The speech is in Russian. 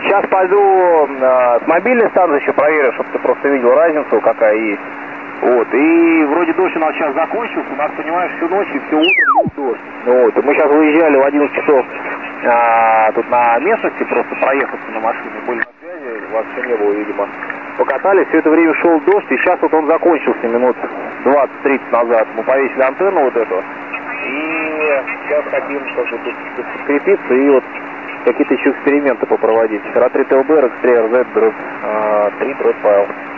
Сейчас пойду с мобильной станции еще проверю, чтобы ты просто видел разницу, какая есть. Вот, и вроде дождь у нас сейчас закончился, у нас, понимаешь, всю ночь и все утро лил дождь. Вот, и мы сейчас выезжали в 11 часов тут на местности, просто проехаться на машине, были на связи, вас все не было, видимо. Покатались, все это время шел дождь, и сейчас вот он закончился минут 20-30 назад. Мы повесили антенну вот эту, и сейчас хотим как-то тут скрепиться и вот какие-то еще эксперименты попроводить. РА-3 ТЛБ, РХ-3 РЗ, 3, Файл.